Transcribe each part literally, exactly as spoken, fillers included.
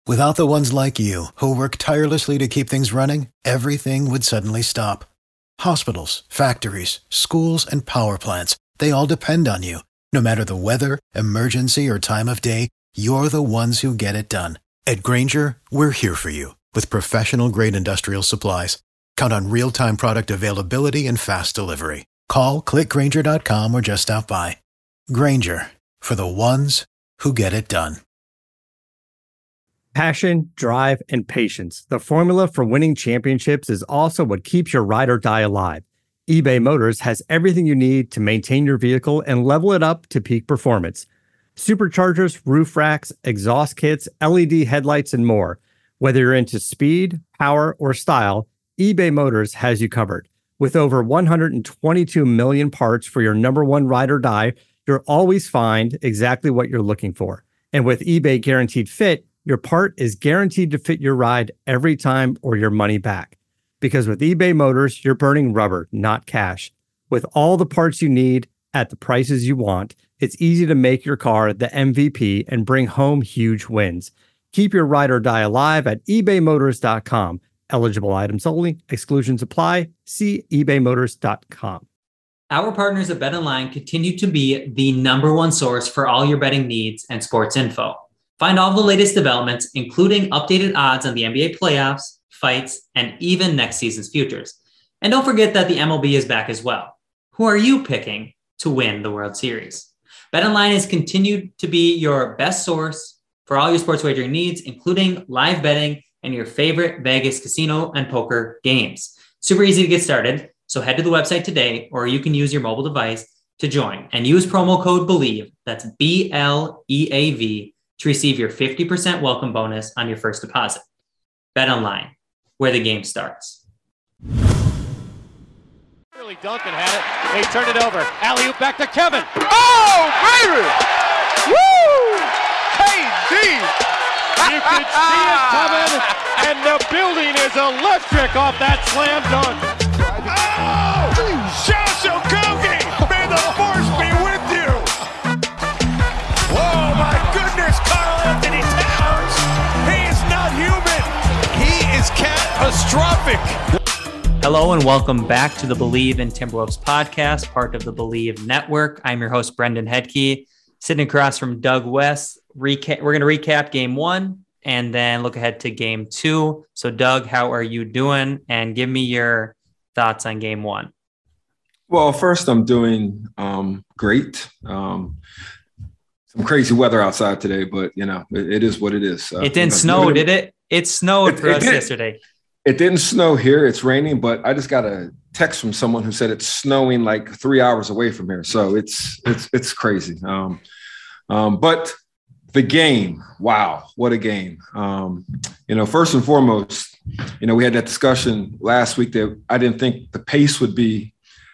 Without the ones like you, who work tirelessly to keep things running, everything would suddenly stop. Hospitals, factories, schools, and power plants, they all depend on you. No matter the weather, emergency, or time of day, you're the ones who get it done. At Grainger, we're here for you with professional-grade industrial supplies. Count on real-time product availability and fast delivery. Call, click Grainger dot com, or just stop by. Grainger, for the ones who get it done. Passion, drive, and patience. The formula for winning championships is also what keeps your ride or die alive. eBay Motors has everything you need to maintain your vehicle and level it up to peak performance. Superchargers, roof racks, exhaust kits, L E D headlights, and more. Whether you're into speed, power, or style, eBay Motors has you covered. With over one hundred twenty-two million parts for your number one ride or die, you'll always find exactly what you're looking for. And with eBay Guaranteed Fit, your part is guaranteed to fit your ride every time or your money back. Because with eBay Motors, you're burning rubber, not cash. With all the parts you need at the prices you want, it's easy to make your car the M V P and bring home huge wins. Keep your ride or die alive at ebay motors dot com. Eligible items only. Exclusions apply. See ebay motors dot com. Our partners at BetOnline continue to be the number one source for all your betting needs and sports info. Find all the latest developments, including updated odds on the N B A playoffs, fights, and even next season's futures. And don't forget that the M L B is back as well. Who are you picking to win the World Series? BetOnline has continued to be your best source for all your sports wagering needs, including live betting and your favorite Vegas casino and poker games. Super easy to get started. So head to the website today, or you can use your mobile device to join and use promo code BELIEVE. That's B L E A V to receive your fifty percent welcome bonus on your first deposit. BetOnline, where the game starts. Really, Duncan had it. They turned it over. Alley-oop back to Kevin. Oh, baby! Woo! K D! You can see it coming, and the building is electric off that slam dunk. Oh! Josh Okogie! May the force be with you! Whoa, my goodness, Karl Anthony Towns! He is not human! He is catastrophic! Hello and welcome back to the Believe in Timberwolves podcast, part of the Believe Network. I'm your host, Brendan Hedke, sitting across from Doug West. Recap, we're going to recap game one and then look ahead to game two. So, Doug, how are you doing? And give me your thoughts on game one. Well, first, I'm doing um, great. Um, some crazy weather outside today, but, you know, it, it is what it is. Uh, it didn't you know, snow, did it? It snowed it, for it us did. yesterday. It didn't snow here. It's raining, but I just got a text from someone who said it's snowing like three hours away from here. So it's it's it's crazy. Um, um, but the game, wow, what a game. Um, you know, first and foremost, you know, we had that discussion last week that I didn't think the pace would be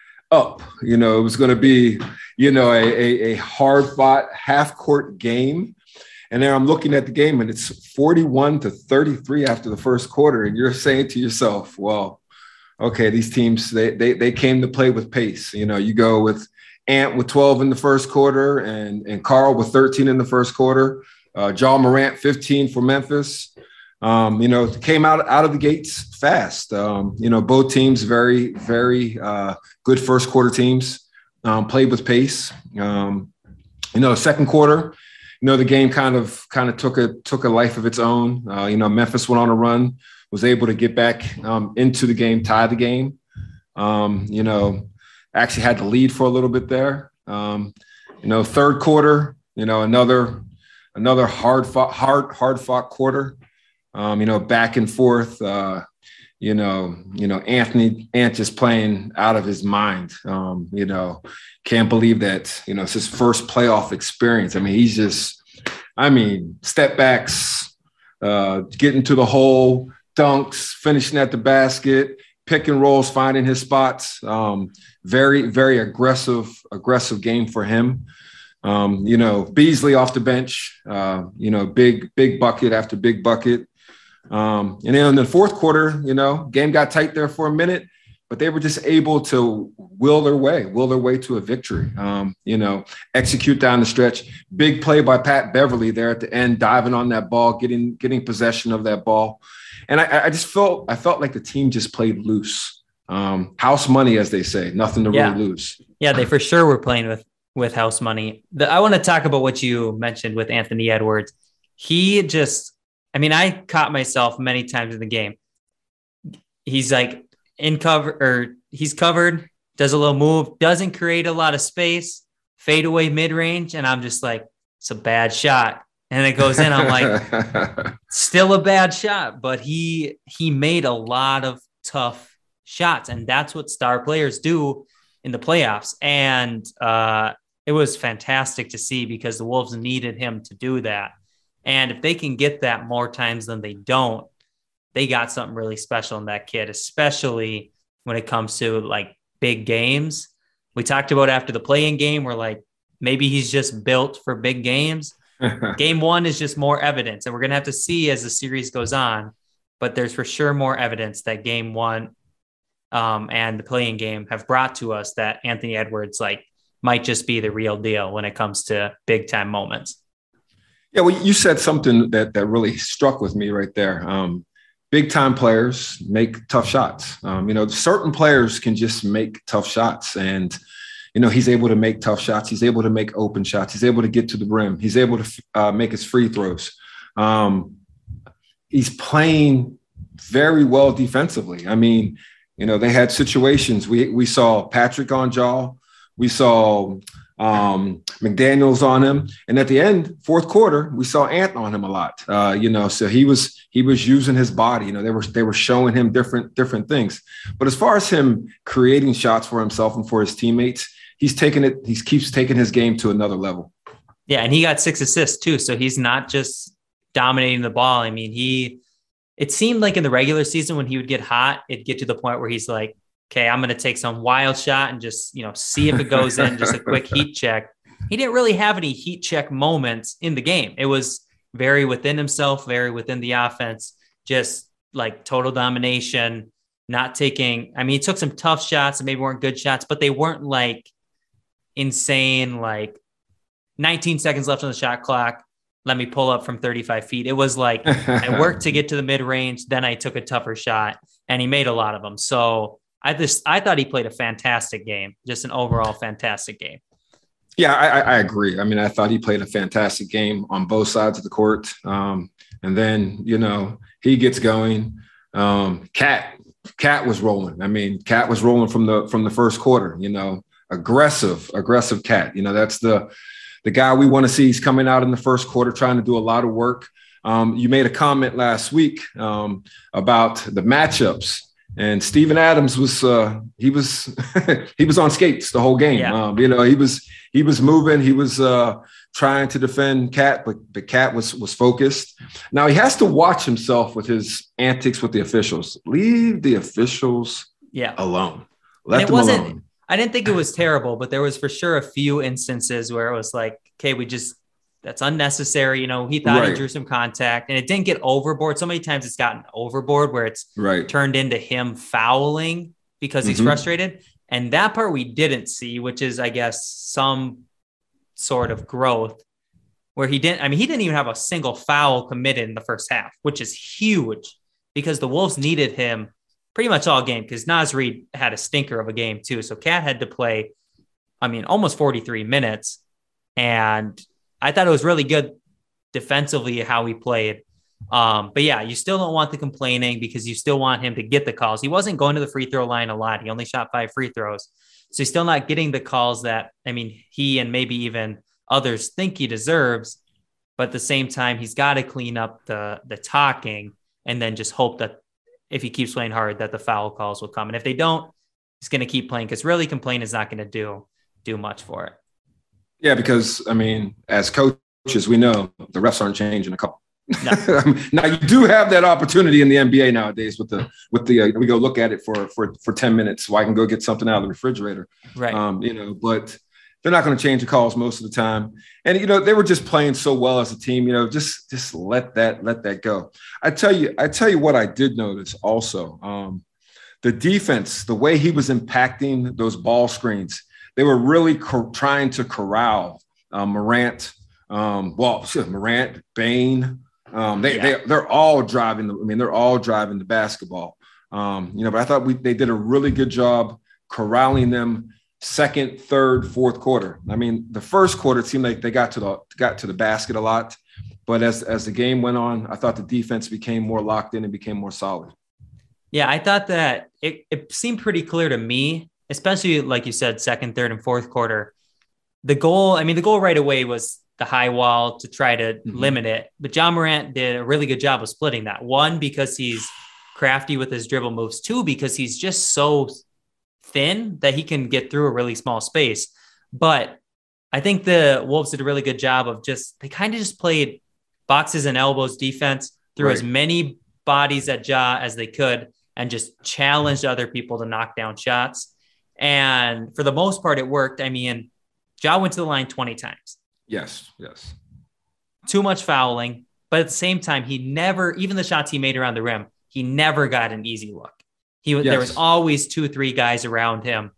up. You know, it was going to be, you know, a, a, a hard-fought half-court game. And then I'm looking at the game and it's forty-one to thirty-three after the first quarter. And you're saying to yourself, well, okay, these teams, they they they came to play with pace. You know, you go with Ant with twelve in the first quarter and, and Karl with thirteen in the first quarter. Uh, Ja Morant, fifteen for Memphis. Um, you know, came out, out of the gates fast. Um, you know, both teams very, very uh, good first quarter teams, um, played with pace. Um, you know, second quarter, you know, the game kind of kind of took a took a life of its own. Uh, you know, Memphis went on a run, was able to get back um, into the game, tie the game. Um, you know, actually had the lead for a little bit there. Um, you know, third quarter, you know, another another hard fought, hard hard fought quarter. Um, you know, back and forth. Uh, you know, you know, Anthony Ant is playing out of his mind. Um, you know, can't believe that, you know, it's his first playoff experience. I mean, he's just, I mean, step backs, uh, getting to the hole, dunks, finishing at the basket, pick and rolls, finding his spots. Um, very, very aggressive, aggressive game for him. Um, you know, Beasley off the bench, uh, you know, big, big bucket after big bucket. Um, and then in the fourth quarter, you know, game got tight there for a minute, but they were just able to will their way, will their way to a victory. Um, you know, execute down the stretch. Big play by Pat Beverly there at the end, diving on that ball, getting getting possession of that ball. And I, I just felt I felt like the team just played loose. Um, house money, as they say, nothing to yeah. really lose. Yeah, they for sure were playing with with house money. The, I want to talk about what you mentioned with Anthony Edwards. He just, I mean, I caught myself many times in the game. He's like in cover, or he's covered, does a little move, doesn't create a lot of space, fade away mid-range, and I'm just like, it's a bad shot. And it goes in. I'm like, still a bad shot, but he he made a lot of tough shots, and that's what star players do in the playoffs. And uh, it was fantastic to see because the Wolves needed him to do that. And if they can get that more times than they don't, they got something really special in that kid, especially when it comes to like big games. We talked about after the play-in game, where like maybe he's just built for big games. Game one is just more evidence, and we're going to have to see as the series goes on, but there's for sure more evidence that game one um, and the play-in game have brought to us that Anthony Edwards like might just be the real deal when it comes to big time moments. Yeah, well, you said something that that really struck with me right there. Um, big time players make tough shots. Um, you know, certain players can just make tough shots, and you know he's able to make tough shots. He's able to make open shots. He's able to get to the rim. He's able to uh, make his free throws. Um, he's playing very well defensively. I mean, you know, they had situations. We we saw Patrick on Jaw. We saw um, McDaniels on him. And at the end, fourth quarter, we saw Ant on him a lot. Uh, you know, so he was he was using his body. You know, they were they were showing him different different things. But as far as him creating shots for himself and for his teammates, he's taking it. He keeps taking his game to another level. Yeah, and he got six assists too. So he's not just dominating the ball. I mean, he. It seemed like in the regular season when he would get hot, it'd get to the point where he's like, okay, I'm going to take some wild shot and just, you know, see if it goes in, just a quick heat check. He didn't really have any heat check moments in the game. It was very within himself, very within the offense, just like total domination, not taking, I mean, he took some tough shots and maybe weren't good shots, but they weren't like insane, like nineteen seconds left on the shot clock. Let me pull up from thirty-five feet. It was like I worked to get to the mid range. Then I took a tougher shot and he made a lot of them. So I just, I thought he played a fantastic game, just an overall fantastic game. Yeah, I, I agree. I mean, I thought he played a fantastic game on both sides of the court. Um, and then, you know, he gets going. Um, Cat, Cat was rolling. I mean, Cat was rolling from the, from the first quarter, you know, aggressive, aggressive Cat. You know, that's the, the guy we want to see. He's coming out in the first quarter, trying to do a lot of work. Um, you made a comment last week um, about the matchups. And Steven Adams was uh, he was he was on skates the whole game. Yeah. Um, you know, he was he was moving. He was uh, trying to defend Cat, but the Cat was was focused. Now he has to watch himself with his antics with the officials. Leave the officials yeah. alone. Let it them wasn't, alone. I didn't think it was terrible, but there was for sure a few instances where it was like, okay, we just that's unnecessary. You know, he thought right. he drew some contact and it didn't get overboard. So many times it's gotten overboard where it's right. turned into him fouling because he's mm-hmm. frustrated. And that part we didn't see, which is, I guess, some sort of growth where he didn't, I mean, he didn't even have a single foul committed in the first half, which is huge because the Wolves needed him pretty much all game because Naz Reid had a stinker of a game too. So Cat had to play, I mean, almost forty-three minutes. And I thought it was really good defensively how he played. Um, but yeah, you still don't want the complaining because you still want him to get the calls. He wasn't going to the free throw line a lot. He only shot five free throws. So he's still not getting the calls that, I mean, he and maybe even others think he deserves. But at the same time, he's got to clean up the, the talking and then just hope that if he keeps playing hard, that the foul calls will come. And if they don't, he's going to keep playing because really complaining is not going to do, do much for it. Yeah, because, I mean, as coaches, we know the refs aren't changing a couple. No. Now, you do have that opportunity in the N B A nowadays with the with the uh, we go look at it for for for ten minutes so I can go get something out of the refrigerator. Right. Um, you know, but they're not going to change the calls most of the time. And, you know, they were just playing so well as a team, you know, just just let that let that go. I tell you, I tell you what I did notice also. Um, the defense, the way he was impacting those ball screens, they were really co- trying to corral um, Morant. Um, well, Morant, Bane, um, they, yeah. they, they're all driving. The, I mean, they're all driving the basketball. Um, you know, but I thought we, they did a really good job corralling them second, third, fourth quarter. I mean, the first quarter, it seemed like they got to the, got to the basket a lot, but as, as the game went on, I thought the defense became more locked in and became more solid. Yeah. I thought that it, it seemed pretty clear to me, especially like you said, second, third, and fourth quarter, the goal, I mean, the goal right away was the high wall to try to mm-hmm. limit it, but Ja Morant did a really good job of splitting that. One, because he's crafty with his dribble moves. Two, because he's just so thin that he can get through a really small space. But I think the Wolves did a really good job of just, they kind of just played boxes and elbows defense through right. as many bodies at Ja as they could and just challenged other people to knock down shots. And for the most part, it worked. I mean, Ja went to the line twenty times. Yes, yes. Too much fouling. But at the same time, he never, even the shots he made around the rim, he never got an easy look. He was, yes. There was always two, three guys around him,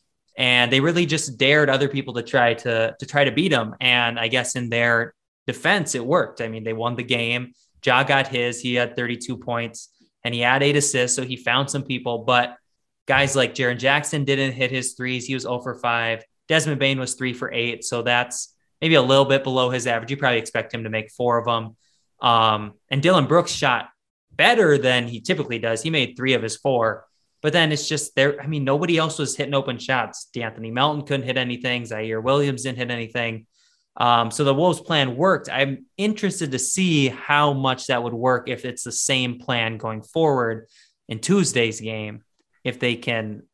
and they really just dared other people to try to, to try to beat him. And I guess in their defense, it worked. I mean, they won the game. Ja got his, he had thirty-two points and he had eight assists. So he found some people, but guys like Jaren Jackson didn't hit his threes. He was zero for five. Desmond Bane was three for eight. So that's maybe a little bit below his average. You probably expect him to make four of them. Um, and Dillon Brooks shot better than he typically does. He made three of his four, but then it's just there. I mean, nobody else was hitting open shots. D'Anthony Melton couldn't hit anything. Zaire Williams didn't hit anything. Um, so the Wolves plan worked. I'm interested to see how much that would work if it's the same plan going forward in Tuesday's game, if they can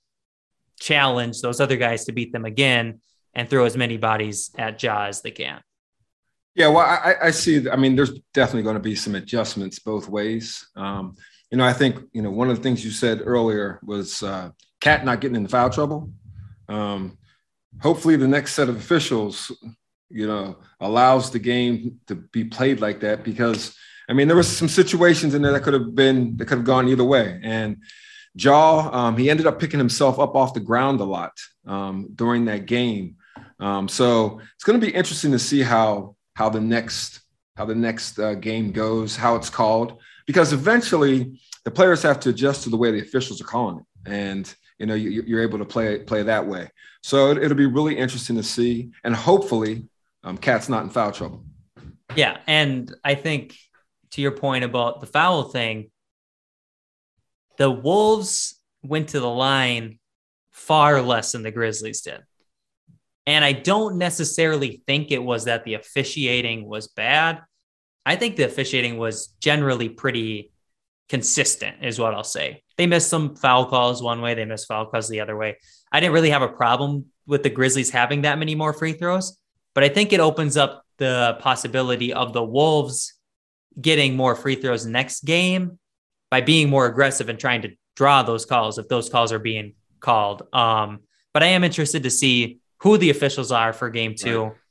challenge those other guys to beat them again and throw as many bodies at Ja as they can. Yeah, well, I, I see. I mean, there's definitely going to be some adjustments both ways. Um, you know, I think, you know, one of the things you said earlier was uh, Cat not getting into foul trouble. Um, hopefully the next set of officials, you know, allows the game to be played like that, because, I mean, there was some situations in there that could have been, that could have gone either way. And Ja, um, he ended up picking himself up off the ground a lot um, during that game. Um, so it's going to be interesting to see how, how the next, how the next uh, game goes, how it's called, because eventually the players have to adjust to the way the officials are calling it. And, you know, you, you're able to play, play that way. So it, it'll be really interesting to see. And hopefully um, Cat's not in foul trouble. Yeah. And I think to your point about the foul thing, the Wolves went to the line far less than the Grizzlies did. And I don't necessarily think it was that the officiating was bad. I think the officiating was generally pretty consistent, is what I'll say. They missed some foul calls one way, they missed foul calls the other way. I didn't really have a problem with the Grizzlies having that many more free throws, but I think it opens up the possibility of the Wolves getting more free throws next game by being more aggressive and trying to draw those calls if those calls are being called. Um, but I am interested to see who the officials are for game two right.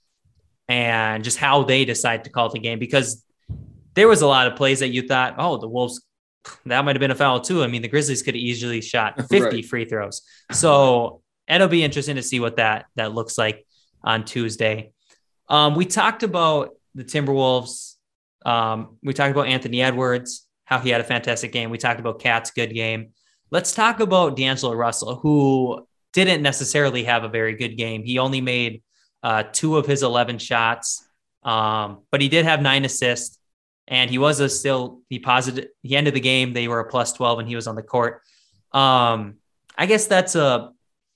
and just how they decide to call the game, because there was a lot of plays that you thought, oh, the Wolves, that might've been a foul too. I mean, the Grizzlies could have easily shot fifty right. free throws. So it'll be interesting to see what that, that looks like on Tuesday. Um, we talked about the Timberwolves. Um, we talked about Anthony Edwards, how he had a fantastic game. We talked about Cat's good game. Let's talk about D'Angelo Russell, who didn't necessarily have a very good game. He only made uh, two of his eleven shots, um, but he did have nine assists, and he was a still, he positive, he ended the game. They were a plus twelve and he was on the court. Um, I guess that's a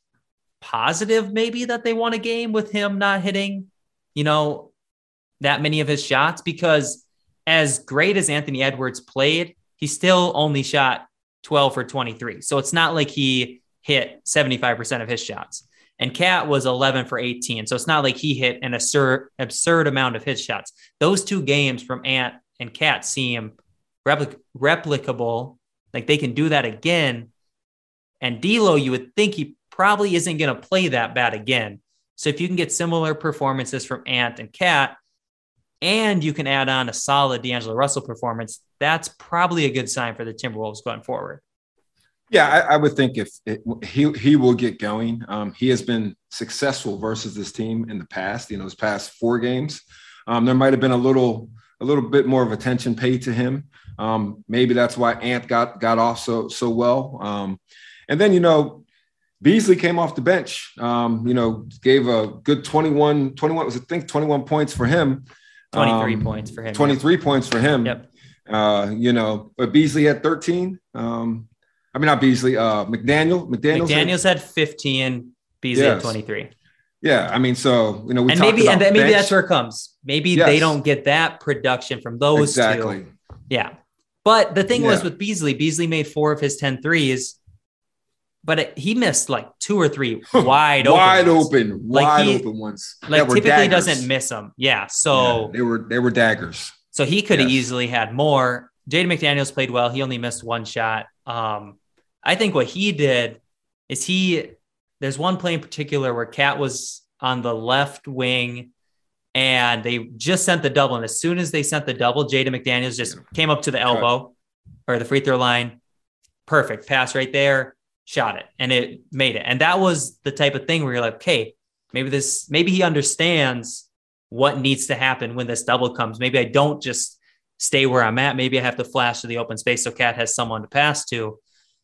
positive maybe that they won a game with him not hitting, you know, that many of his shots, because as great as Anthony Edwards played, he still only shot twelve for twenty-three. So it's not like he hit seventy-five percent of his shots. And Cat was eleven for eighteen. So it's not like he hit an absurd, absurd amount of his shots. Those two games from Ant and Cat seem replic- replicable. Like they can do that again. And D'Lo, you would think he probably isn't going to play that bad again. So if you can get similar performances from Ant and Cat, and you can add on a solid D'Angelo Russell performance, that's probably a good sign for the Timberwolves going forward. Yeah, I, I would think if it, he he will get going. Um, he has been successful versus this team in the past. You know, his past four games, um, there might have been a little a little bit more of attention paid to him. Um, maybe that's why Ant got got off so so well. Um, and then you know, Beasley came off the bench. Um, you know, gave a good twenty-one, twenty-one was I think twenty-one points for him. twenty-three um, points for him. twenty-three yeah. points for him. Yep. Uh, you know, but Beasley had thirteen. Um, I mean, not Beasley, uh, McDaniel. McDaniels, McDaniels had, had fifteen, Beasley yes. had twenty-three. Yeah, I mean, so, you know, we and talked maybe, about and then maybe bench. that's where it comes. Maybe yes. they don't get that production from those exactly. two. Yeah. But the thing yeah. was with Beasley, Beasley made four of his ten threes, but it, he missed like two or three wide open. wide ones. open, like wide he, open ones. Like that were typically daggers. doesn't miss them. Yeah. So yeah, they were, they were daggers. So he could have yes. easily had more. Jaden McDaniels played well. He only missed one shot. Um, I think what he did is he, there's one play in particular where Cat was on the left wing and they just sent the double. And as soon as they sent the double, Jaden McDaniels just came up to the elbow or the free throw line. Perfect pass right there, shot it, and it made it. And that was the type of thing where you're like, okay, maybe this, maybe he understands what needs to happen when this double comes. Maybe I don't just stay where I'm at. Maybe I have to flash to the open space so Cat has someone to pass to.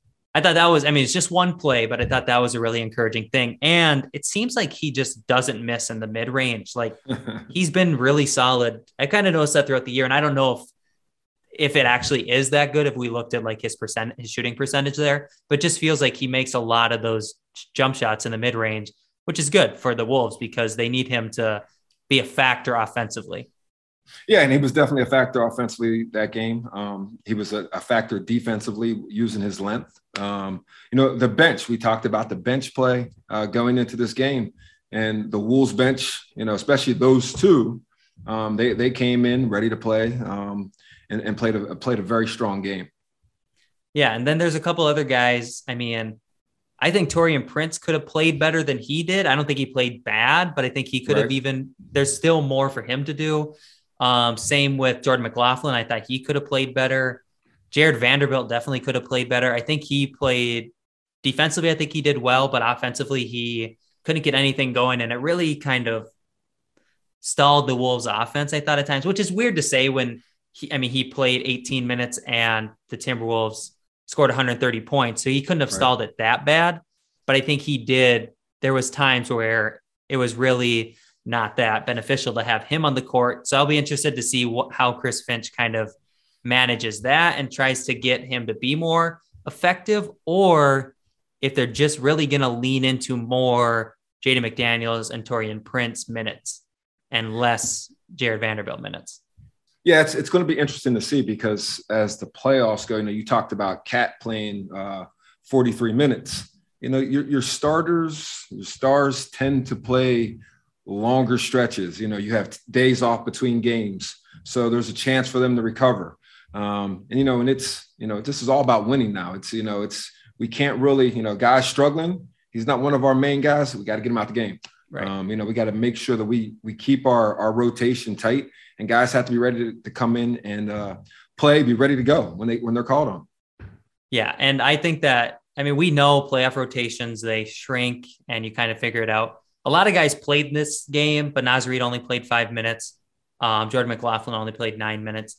I thought that was, I mean, it's just one play, but I thought that was a really encouraging thing. And it seems like he just doesn't miss in the mid range. Like he's been really solid. I kind of noticed that throughout the year. And I don't know if, if it actually is that good, if we looked at like his percent, his shooting percentage there, but it just feels like he makes a lot of those jump shots in the mid range, which is good for the Wolves because they need him to be a factor offensively. Yeah, and he was definitely a factor offensively that game. Um, he was a, a factor defensively using his length. Um, you know, the bench, we talked about the bench play uh, going into this game. And the Wolves bench, you know, especially those two, um, they they came in ready to play um, and, and played a played a very strong game. Yeah, and then there's a couple other guys. I mean, I think Taurean Prince could have played better than he did. I don't think he played bad, but I think he could right. have even – there's still more for him to do. Um, same with Jordan McLaughlin. I thought he could have played better. Jared Vanderbilt definitely could have played better. I think he played defensively. I think he did well, but offensively he couldn't get anything going. And it really kind of stalled the Wolves offense, I thought at times, which is weird to say when he, I mean, he played eighteen minutes and the Timberwolves scored one hundred thirty points. So he couldn't have right. stalled it that bad, but I think he did. There was times where it was really not that beneficial to have him on the court. So I'll be interested to see what, how Chris Finch kind of manages that and tries to get him to be more effective, or if they're just really going to lean into more Jaden McDaniels and Taurean Prince minutes and less Jared Vanderbilt minutes. Yeah, it's it's going to be interesting to see because as the playoffs go, you know, you talked about Cat playing uh, forty-three minutes. You know, your your starters, your stars tend to play longer stretches. You know, you have days off between games, so there's a chance for them to recover. Um, and you know, and it's you know, this is all about winning now. It's you know, it's we can't really you know, guys struggling. He's not one of our main guys. So we got to get him out the game. Right. Um, you know, we got to make sure that we we keep our our rotation tight, and guys have to be ready to, to come in and uh, play, be ready to go when they when they're called on. Yeah, and I think that I mean we know playoff rotations, they shrink, and you kind of figure it out. A lot of guys played in this game, but Naz Reid only played five minutes. Um, Jordan McLaughlin only played nine minutes.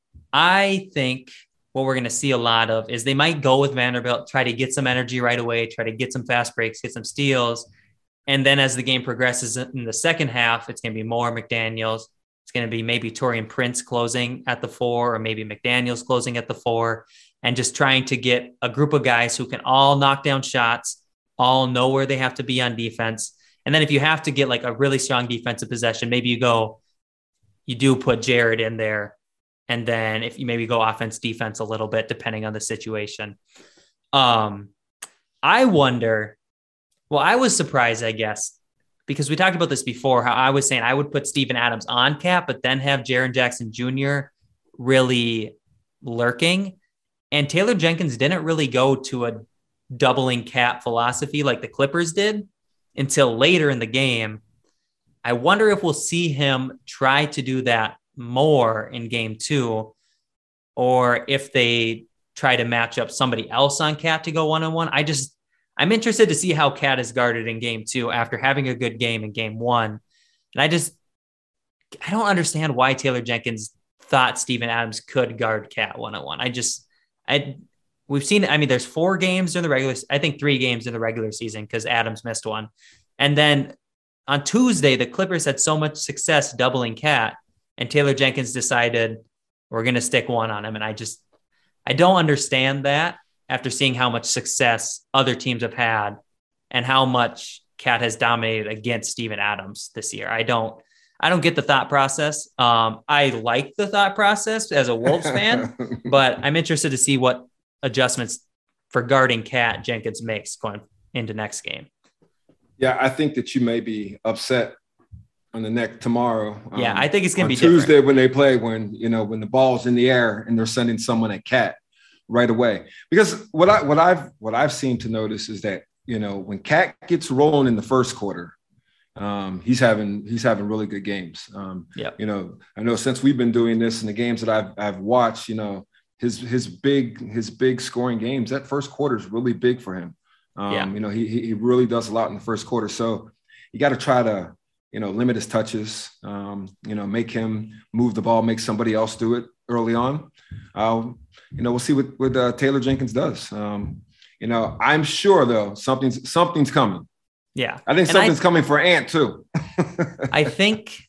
I think what we're going to see a lot of is they might go with Vanderbilt, try to get some energy right away, try to get some fast breaks, get some steals. And then as the game progresses in the second half, it's going to be more McDaniels. It's going to be maybe Taurean Prince closing at the four, or maybe McDaniels closing at the four, and just trying to get a group of guys who can all knock down shots, all know where they have to be on defense. And then if you have to get like a really strong defensive possession, maybe you go, you do put Jared in there. And then if you maybe go offense, defense a little bit, depending on the situation. Um, I wonder, well, I was surprised, I guess, because we talked about this before, how I was saying I would put Steven Adams on Cat, but then have Jaren Jackson Junior really lurking. And Taylor Jenkins didn't really go to a doubling Cat philosophy like the Clippers did until later in the game. I wonder if we'll see him try to do that more in game two, or if they try to match up somebody else on Cat to go one-on-one. I just, I'm interested to see how Cat is guarded in game two after having a good game in game one. And I just, I don't understand why Taylor Jenkins thought Steven Adams could guard Cat one-on-one. I just, I, we've seen, I mean, there's four games in the regular, I think three games in the regular season because Adams missed one. And then on Tuesday, the Clippers had so much success doubling Cat, and Taylor Jenkins decided we're going to stick one on him. And I just, I don't understand that after seeing how much success other teams have had and how much Cat has dominated against Steven Adams this year. I don't, I don't get the thought process. Um, I like the thought process as a Wolves fan, but I'm interested to see what adjustments for guarding Cat Jenkins makes going into next game. Yeah, I think that you may be upset on the neck tomorrow. Yeah, um, I think it's going to be Tuesday different. when they play, when, you know, when the ball's in the air and they're sending someone at Cat right away. Because what I what I've what I've seen to notice is that, you know, when Cat gets rolling in the first quarter, um, he's having he's having really good games. Um, yeah, you know, I know since we've been doing this and the games that I've I've watched, you know, his his big his big scoring games, that first quarter is really big for him. Um, yeah. You know, he he really does a lot in the first quarter. So you got to try to, you know, limit his touches, um, you know, make him move the ball, make somebody else do it early on. Uh, you know, we'll see what, what uh, Taylor Jenkins does. Um, you know, I'm sure, though, something's something's coming. Yeah. I think And something's I, coming for Ant, too. I think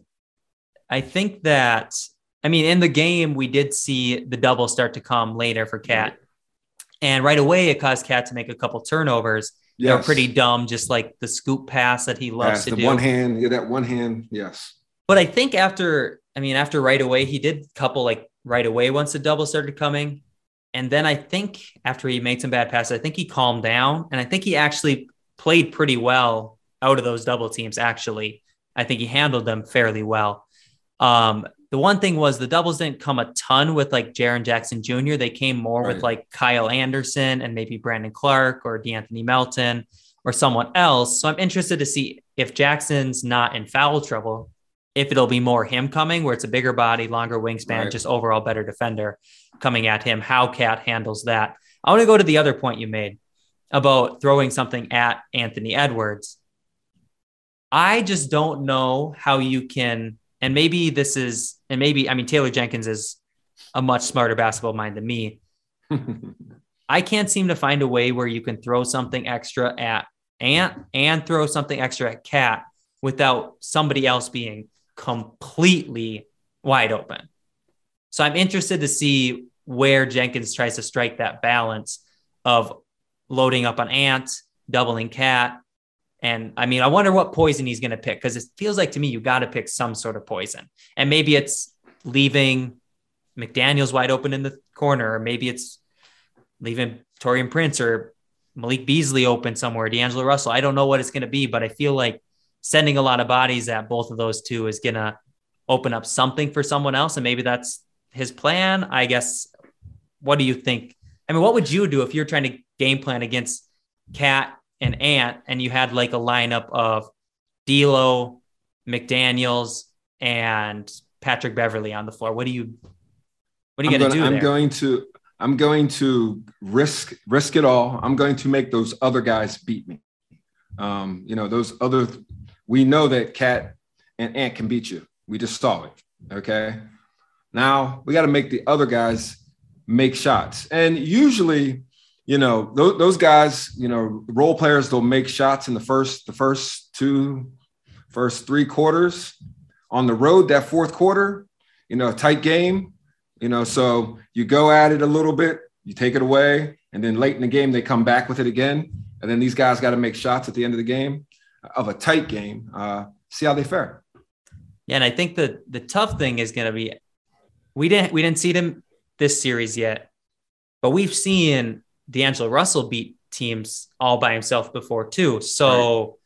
I think that, I mean, in the game, we did see the double start to come later for Cat. And right away, it caused Cat to make a couple turnovers. Yes. They were pretty dumb, just like the scoop pass that he loves Pass, to the do. one hand, yeah, that one hand, yes. But I think after, I mean, after right away, he did a couple like right away once the double started coming. And then I think after he made some bad passes, I think he calmed down. And I think he actually played pretty well out of those double teams, actually. I think he handled them fairly well. Um, the one thing was the doubles didn't come a ton with like Jaren Jackson Junior They came more Right. with like Kyle Anderson and maybe Brandon Clark or DeAnthony Melton or someone else. So I'm interested to see if Jackson's not in foul trouble, if it'll be more him coming where it's a bigger body, longer wingspan, Right. just overall better defender coming at him, how Cat handles that. I want to go to the other point you made about throwing something at Anthony Edwards. I just don't know how you can, and maybe this is, and maybe, I mean, Taylor Jenkins is a much smarter basketball mind than me. I can't seem to find a way where you can throw something extra at Ant and throw something extra at Cat without somebody else being completely wide open. So I'm interested to see where Jenkins tries to strike that balance of loading up on Ant, doubling Cat. And I mean, I wonder what poison he's going to pick, because it feels like to me, you got to pick some sort of poison. And maybe it's leaving McDaniels wide open in the corner, or maybe it's leaving Taurean Prince or Malik Beasley open somewhere, D'Angelo Russell. I don't know what it's going to be, but I feel like sending a lot of bodies at both of those two is going to open up something for someone else. And maybe that's his plan, I guess. What do you think? I mean, what would you do if you're trying to game plan against Cat and Ant and you had like a lineup of D'Lo, McDaniels, and Patrick Beverly on the floor? What do you, what are you going to do I'm there? going to, I'm going to risk, risk it all. I'm going to make those other guys beat me. Um, you know, those other, we know that Cat and Ant can beat you. We just saw it. Okay. Now we got to make the other guys make shots. And usually, you know, those, those guys, you know, role players, they'll make shots in the first, the first two, first three quarters. On the road, that fourth quarter, you know, a tight game, you know, so you go at it a little bit, you take it away, and then late in the game, they come back with it again. And then these guys got to make shots at the end of the game, of a tight game, uh, see how they fare. Yeah, and I think the the tough thing is going to be, we didn't we didn't see them this series yet, but we've seen D'Angelo Russell beat teams all by himself before too. So right.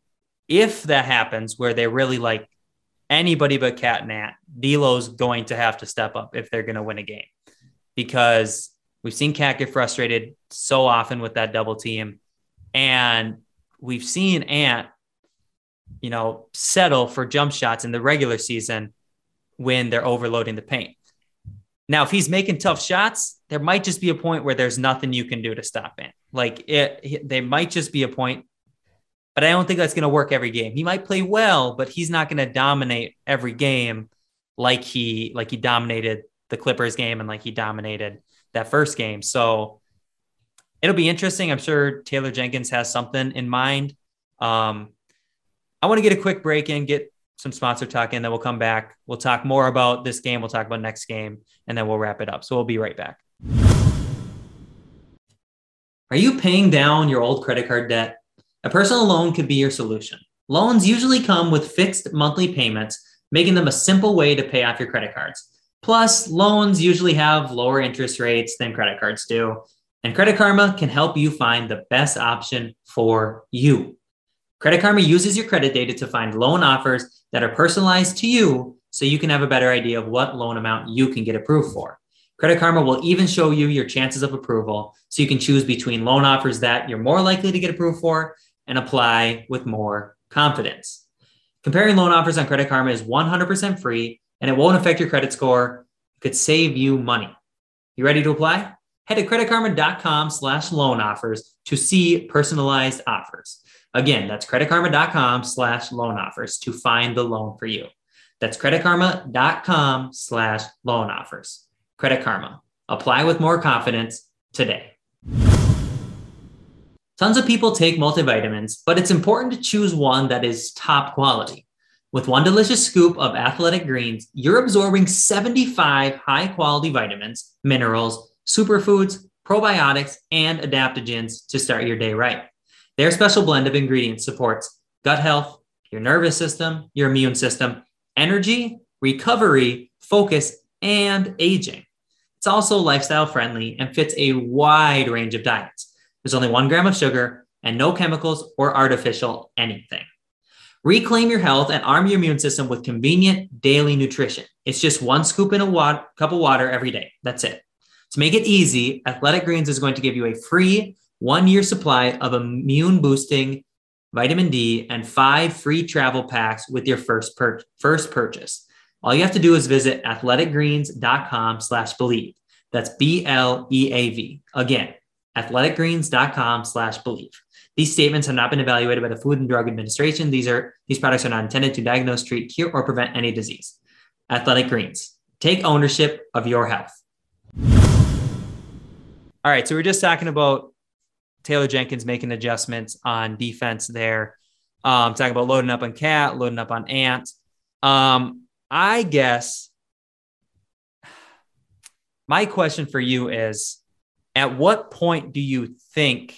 If that happens where they're really like anybody but Cat and Ant, D'Lo's going to have to step up if they're going to win a game, because we've seen Cat get frustrated so often with that double team, and we've seen Ant, you know, settle for jump shots in the regular season when they're overloading the paint. Now, if he's making tough shots, there might just be a point where there's nothing you can do to stop Ant. Like it, they might just be a point, but I don't think that's going to work every game. He might play well, but he's not going to dominate every game like he like he dominated the Clippers game and like he dominated that first game. So it'll be interesting. I'm sure Taylor Jenkins has something in mind. Um, I want to get a quick break in, get some sponsor talk in, then we'll come back. We'll talk more about this game. We'll talk about next game, and then we'll wrap it up. So we'll be right back. Are you paying down your old credit card debt? A personal loan could be your solution. Loans usually come with fixed monthly payments, making them a simple way to pay off your credit cards. Plus, loans usually have lower interest rates than credit cards do, and Credit Karma can help you find the best option for you. Credit Karma uses your credit data to find loan offers that are personalized to you so you can have a better idea of what loan amount you can get approved for. Credit Karma will even show you your chances of approval so you can choose between loan offers that you're more likely to get approved for and apply with more confidence. Comparing loan offers on Credit Karma is one hundred percent free and it won't affect your credit score. It could save you money. You ready to apply? Head to creditkarma.com slash loan offers to see personalized offers. Again, that's creditkarma.com slash loan offers to find the loan for you. That's creditkarma.com slash loan offers. Credit Karma. Apply with more confidence today. Tons of people take multivitamins, but it's important to choose one that is top quality. With one delicious scoop of Athletic Greens, you're absorbing seventy-five high-quality vitamins, minerals, superfoods, probiotics, and adaptogens to start your day right. Their special blend of ingredients supports gut health, your nervous system, your immune system, energy, recovery, focus, and aging. It's also lifestyle friendly and fits a wide range of diets. There's only one gram of sugar and no chemicals or artificial anything. Reclaim your health and arm your immune system with convenient daily nutrition. It's just one scoop in a water, cup of water every day. That's it. To make it easy, Athletic Greens is going to give you a free one-year supply of immune-boosting vitamin D and five free travel packs with your first, pur- first purchase. All you have to do is visit athleticgreens.com slash believe. That's B L E A V. Again, athleticgreens.com slash believe. These statements have not been evaluated by the Food and Drug Administration. These are these products are not intended to diagnose, treat, cure, or prevent any disease. Athletic Greens. Take ownership of your health. All right, so we're just talking about Taylor Jenkins making adjustments on defense there. Um, talking about loading up on Cat, loading up on Ant. Um, I guess my question for you is, at what point do you think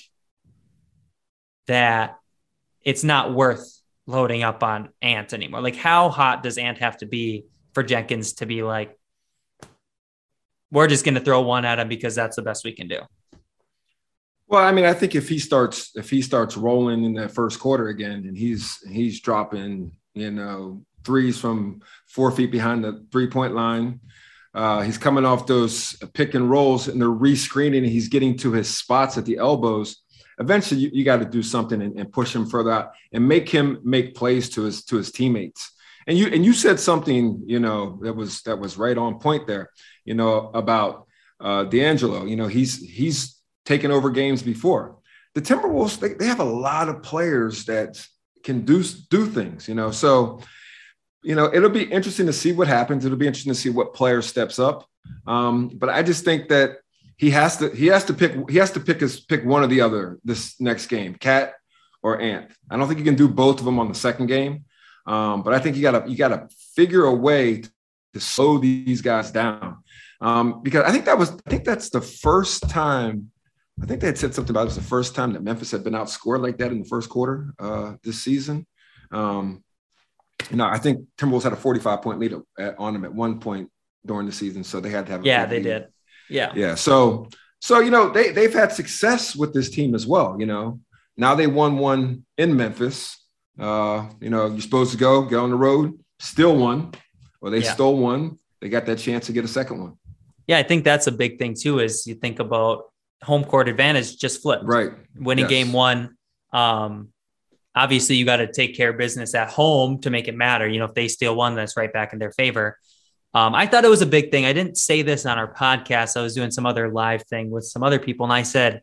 that it's not worth loading up on Ant anymore? Like, how hot does Ant have to be for Jenkins to be like, we're just going to throw one at him because that's the best we can do? Well, I mean, I think if he starts if he starts rolling in that first quarter again, and he's he's dropping, you know, threes from four feet behind the three point line, uh, he's coming off those pick and rolls, and they're re-screening, and he's getting to his spots at the elbows. Eventually, you, you got to do something and, and push him further out and make him make plays to his to his teammates. And you and you said something, you know, that was that was right on point there, you know, about uh, D'Angelo. You know, he's he's taken over games before. The Timberwolves, they, they have a lot of players that can do, do things, you know. So, you know, it'll be interesting to see what happens. It'll be interesting to see what player steps up. Um, but I just think that he has to he has to pick he has to pick his pick one or the other this next game, Cat or Ant. I don't think you can do both of them on the second game. Um, but I think you gotta you gotta figure a way to slow these guys down. Um, because I think that was I think that's the first time. I think they had said something about it was the first time that Memphis had been outscored like that in the first quarter uh, this season. Um, you know, I think Timberwolves had a forty-five point lead at, on them at one point during the season, so they had to have. A yeah, they lead. did. Yeah, yeah. So, so you know, they they've had success with this team as well. You know, now they won one in Memphis. Uh, you know, you're supposed to go get on the road, still won, or they yeah. stole one. They got that chance to get a second one. Yeah, I think that's a big thing too. Is you think about home court advantage just flipped. Right. Winning yes. game one. Um, obviously, you got to take care of business at home to make it matter. You know, if they steal one, that's right back in their favor. Um, I thought it was a big thing. I didn't say this on our podcast. I was doing some other live thing with some other people. And I said,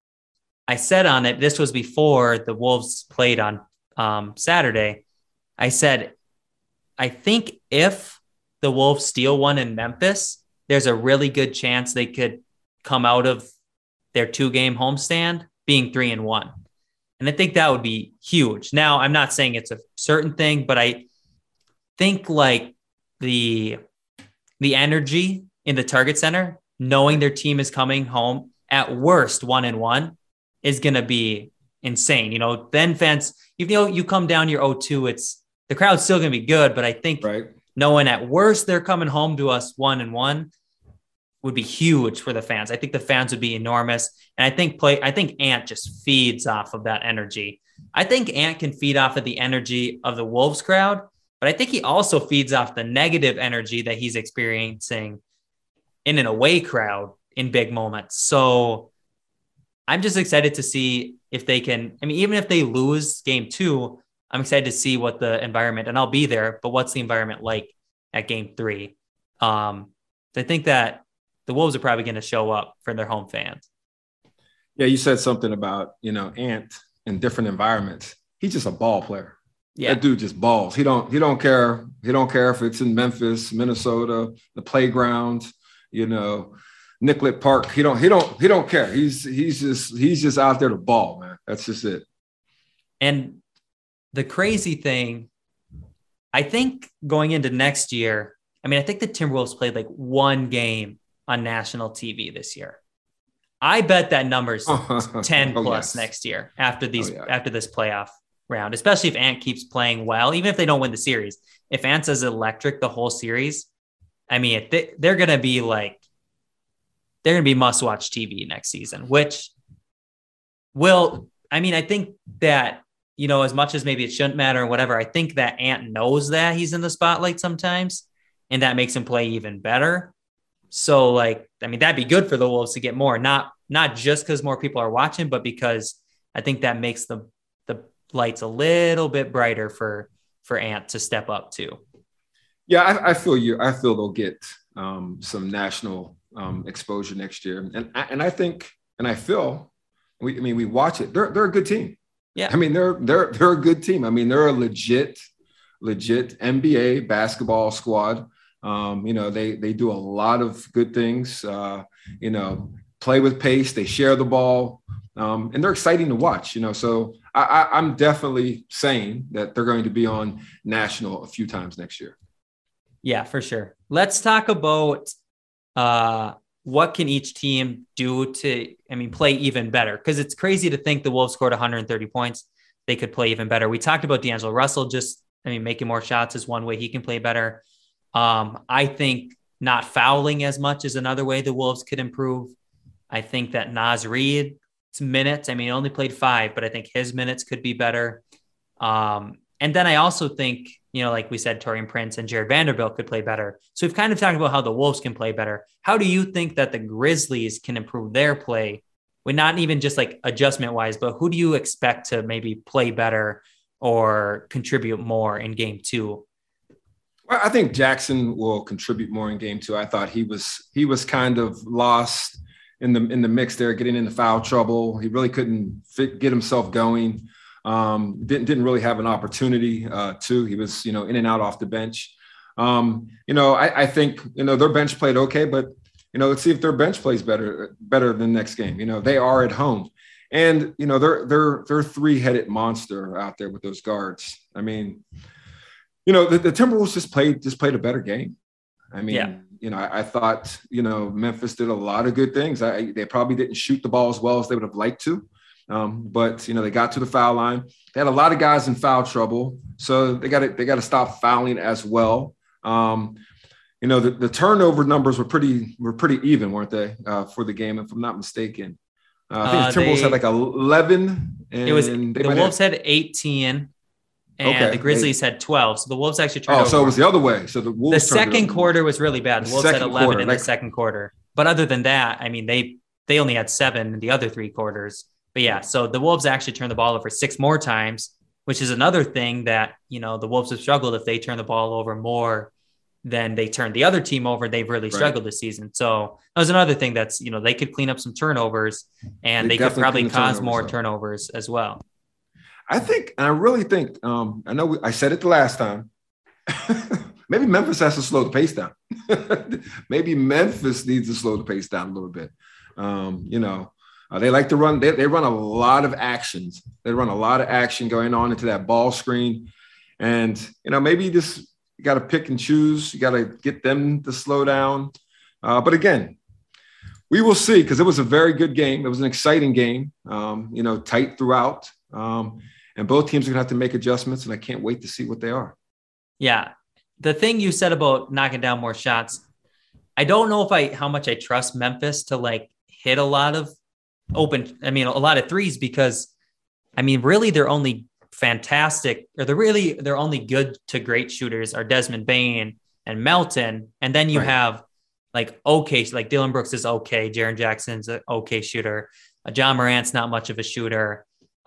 I said on it, this was before the Wolves played on um, Saturday. I said, I think if the Wolves steal one in Memphis, there's a really good chance they could come out of their two game homestand being three and one. And I think that would be huge. Now, I'm not saying it's a certain thing, but I think like the, the energy in the Target Center, knowing their team is coming home at worst one and one is going to be insane. You know, then fans, even though you come down your oh two, it's the crowd's still going to be good. But I think right. knowing at worst they're coming home to us one and one would be huge for the fans. I think the fans would be enormous. And I think play, I think Ant just feeds off of that energy. I think Ant can feed off of the energy of the Wolves crowd, but I think he also feeds off the negative energy that he's experiencing in an away crowd in big moments. So I'm just excited to see if they can, I mean, even if they lose game two, I'm excited to see what the environment, and I'll be there, but what's the environment like at game three? Um, I think that the Wolves are probably going to show up for their home fans. Yeah, you said something about, you know, Ant in different environments. He's just a ball player. Yeah. That dude just balls. He don't, he don't care. He don't care if it's in Memphis, Minnesota, the playground, you know, Nicollet Park. He don't, he don't, he don't care. He's, he's just, he's just out there to ball, man. That's just it. And the crazy thing, I think going into next year, I mean, I think the Timberwolves played like one game on national T V this year. I bet that number's ten oh, plus yes. next year after these, oh, yeah. after this playoff round, especially if Ant keeps playing well, even if they don't win the series. If Ant's as electric the whole series, I mean, they, they're going to be like, they're going to be must-watch T V next season, which will, I mean, I think that, you know, as much as maybe it shouldn't matter or whatever, I think that Ant knows that he's in the spotlight sometimes, and that makes him play even better. So, like, I mean, that'd be good for the Wolves to get more, not not just because more people are watching, but because I think that makes the the lights a little bit brighter for for Ant to step up too. Yeah, I, I feel you. I feel they'll get um, some national um, exposure next year, and I, and I think and I feel we. I mean, we watch it. They're they're a good team. Yeah, I mean, they're they're they're a good team. I mean, they're a legit legit N B A basketball squad. Um, you know, they they do a lot of good things. Uh, you know, play with pace. They share the ball, um, and they're exciting to watch. You know, so I, I, I'm definitely saying that they're going to be on national a few times next year. Yeah, for sure. Let's talk about uh, what can each team do to, I mean, play even better, because it's crazy to think the Wolves scored one hundred thirty points. They could play even better. We talked about D'Angelo Russell. Just, I mean, making more shots is one way he can play better. Um, I think not fouling as much is another way the Wolves could improve. I think that Naz Reid's minutes, I mean, he only played five, but I think his minutes could be better. Um, and then I also think, you know, like we said, Taurean Prince and Jared Vanderbilt could play better. So we've kind of talked about how the Wolves can play better. How do you think that the Grizzlies can improve their play? With not even just like adjustment wise, but who do you expect to maybe play better or contribute more in game two? Well, I think Jackson will contribute more in game two. I thought he was he was kind of lost in the in the mix there, getting into foul trouble. He really couldn't fit, get himself going. Um, didn't didn't really have an opportunity uh, to. He was you know in and out off the bench. Um, you know, I, I think you know their bench played okay, but you know let's see if their bench plays better better than next game. You know, they are at home, and you know they're they're they're three-headed monster out there with those guards. I mean. You know, the, the Timberwolves just played just played a better game. I mean, yeah. you know, I, I thought, you know, Memphis did a lot of good things. I, they probably didn't shoot the ball as well as they would have liked to. Um, but, you know, they got to the foul line. They had a lot of guys in foul trouble. So they got to they got to stop fouling as well. Um, you know, the, the turnover numbers were pretty were pretty even, weren't they, uh, for the game, if I'm not mistaken. Uh, I think uh, the Timberwolves they, had like eleven. And it was they the Wolves have, had eighteen. And okay. the Grizzlies had twelve. So the Wolves actually turned oh, over. so it was the other way. So the Wolves The second quarter was really bad. The, the Wolves had eleven quarter, in like, the second quarter. But other than that, I mean, they they only had seven in the other three quarters. But yeah, so the Wolves actually turned the ball over six more times, which is another thing that, you know, the Wolves have struggled if they turn the ball over more then they turn the other team over. They've really struggled right. this season. So that was another thing that's, you know, they could clean up some turnovers and they, they could probably cause turnovers, more though. turnovers as well. I think, and I really think, um, I know we, I said it the last time, maybe Memphis has to slow the pace down. Maybe Memphis needs to slow the pace down a little bit. Um, you know, uh, they like to run, they, they run a lot of actions. They run a lot of action going on into that ball screen. And, you know, maybe you just you got to pick and choose. You got to get them to slow down. Uh, but again, we will see, because it was a very good game. It was an exciting game, um, you know, tight throughout. Um, and both teams are going to have to make adjustments, and I can't wait to see what they are. Yeah. The thing you said about knocking down more shots, I don't know if I, how much I trust Memphis to like hit a lot of open, I mean, a lot of threes, because I mean, really they're only fantastic, or they're really, they're only good to great shooters are Desmond Bane and Melton. And then you right. have like, okay, like Dylan Brooks is okay. Jaren Jackson's an okay shooter. Uh, John Morant's not much of a shooter.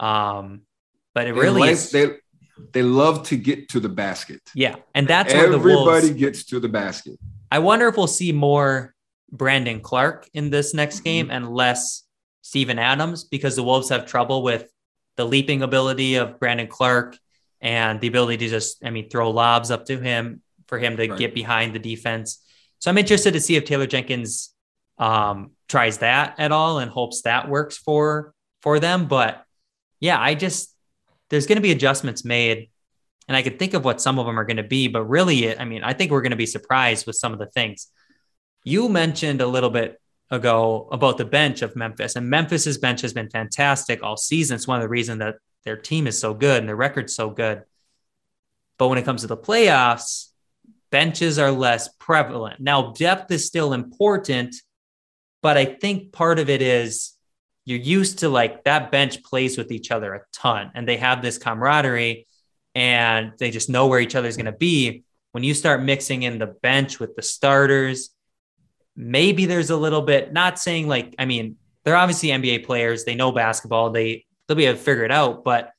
Um, but it they really like, is. They, they love to get to the basket. Yeah. And that's Everybody where the Wolves, gets to the basket. I wonder if we'll see more Brandon Clark in this next game mm-hmm. and less Steven Adams, because the Wolves have trouble with the leaping ability of Brandon Clark and the ability to just, I mean, throw lobs up to him for him to right. get behind the defense. So I'm interested to see if Taylor Jenkins um, tries that at all and hopes that works for, for them. But yeah, I just, there's going to be adjustments made, and I could think of what some of them are going to be, but really, I mean, I think we're going to be surprised with some of the things. You mentioned a little bit ago about the bench of Memphis, and Memphis's bench has been fantastic all season. It's one of the reasons that their team is so good and their record's so good. But when it comes to the playoffs, benches are less prevalent. Now, depth is still important, but I think part of it is you're used to like that bench plays with each other a ton, and they have this camaraderie and they just know where each other's going to be. When you start mixing in the bench with the starters, maybe there's a little bit, not saying like, I mean, they're obviously N B A players. They know basketball. They, they'll be able to figure it out. But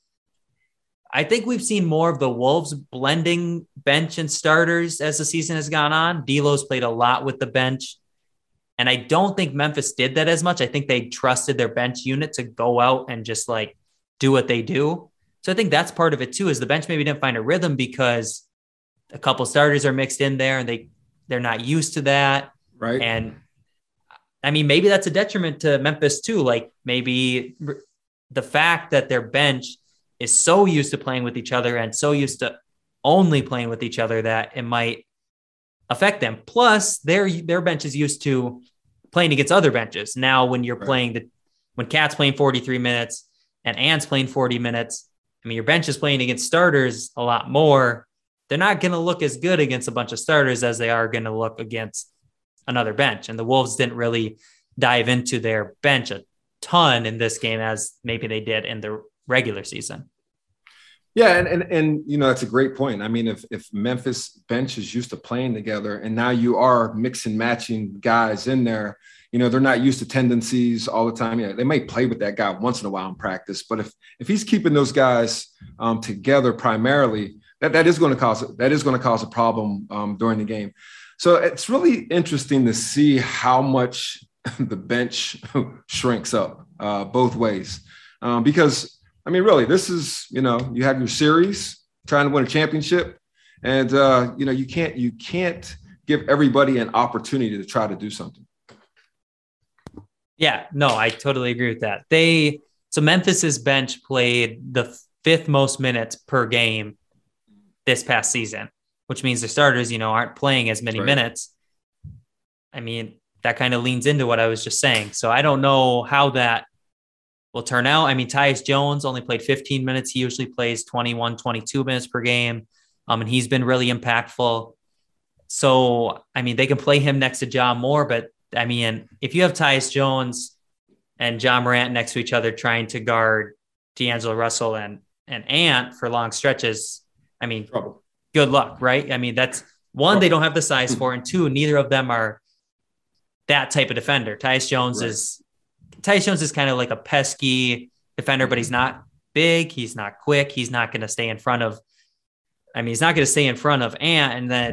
I think we've seen more of the Wolves blending bench and starters as the season has gone on. D'Lo's played a lot with the bench, and I don't think Memphis did that as much. I think they trusted their bench unit to go out and just like do what they do. So I think that's part of it too, is the bench maybe didn't find a rhythm because a couple starters are mixed in there and they, they're not used to that. Right. And I mean, maybe that's a detriment to Memphis too. Like maybe the fact that their bench is so used to playing with each other and so used to only playing with each other that it might affect them. Plus their, their bench is used to playing against other benches. Now, when you're right. playing the, when Cat's playing forty-three minutes and Ant's playing forty minutes, I mean, your bench is playing against starters a lot more. They're not going to look as good against a bunch of starters as they are going to look against another bench. And the Wolves didn't really dive into their bench a ton in this game as maybe they did in the regular season. Yeah. And, and, and, you know, that's a great point. I mean, if, if Memphis bench is used to playing together and now you are mixing, matching guys in there, you know, they're not used to tendencies all the time. Yeah, they may play with that guy once in a while in practice, but if, if he's keeping those guys um, together primarily, that, that is going to cause, that is going to cause a problem um, during the game. So it's really interesting to see how much the bench shrinks up uh, both ways. Um, because, I mean, really, this is, you know, you have your series trying to win a championship, and, uh, you know, you can't you can't give everybody an opportunity to try to do something. Yeah, no, I totally agree with that. They so Memphis's bench played the fifth most minutes per game this past season, which means the starters, you know, aren't playing as many right. minutes. I mean, that kind of leans into what I was just saying. So I don't know how that will turn out. I mean, Tyus Jones only played fifteen minutes. He usually plays twenty-one, twenty-two minutes per game. Um, and he's been really impactful. So, I mean, they can play him next to John Moore, but I mean, if you have Tyus Jones and John Morant next to each other trying to guard D'Angelo Russell and, and Ant for long stretches, I mean, Trouble. good luck, right? I mean, that's one, Trouble. They don't have the size for, and two, neither of them are that type of defender. Tyus Jones right. is Tyus Jones is kind of like a pesky defender, but he's not big. He's not quick. He's not going to stay in front of, I mean, he's not going to stay in front of Ant and then